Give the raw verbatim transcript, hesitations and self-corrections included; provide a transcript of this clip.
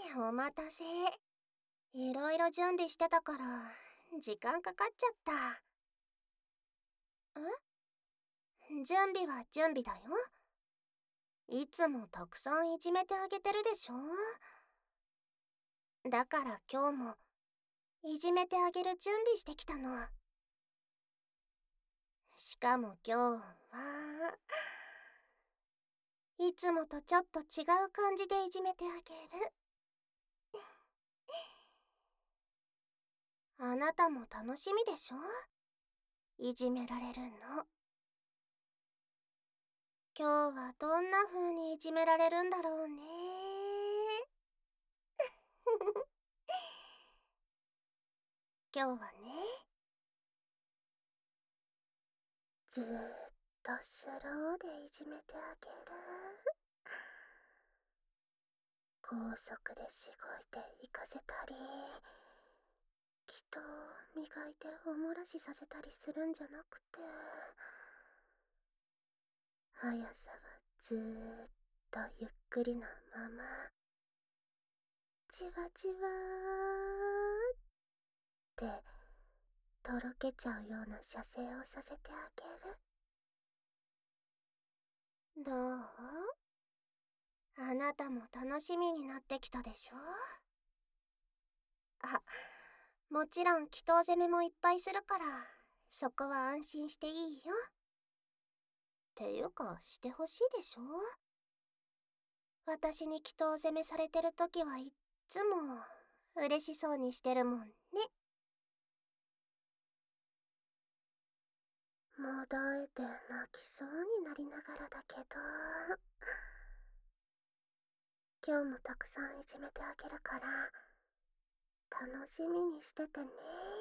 お待たせ。いろいろ準備してたから時間かかっちゃった。え準備は準備だよ。いつもたくさんいじめてあげてるでしょ。だから今日もいじめてあげる準備してきたの。しかも今日はいつもとちょっと違う感じでいじめてあげる。あなたも楽しみでしょ、いじめられるの。今日はどんな風にいじめられるんだろうね。今日はね、ずーっとスローでいじめてあげる。高速でしごいて行かせたり、人を磨いておもらしさせたりするんじゃなくて、速さはずーっとゆっくりなまま、じわじわーってとろけちゃうような射精をさせてあげる。どう？あなたも楽しみになってきたでしょ。あ、もちろん祈祷攻めもいっぱいするから、そこは安心していいよ。っていうか、してほしいでしょ。私に祈祷攻めされてるときはいっつも嬉しそうにしてるもんね。もだえて泣きそうになりながらだけど、今日もたくさんいじめてあげるから楽しみにしててね。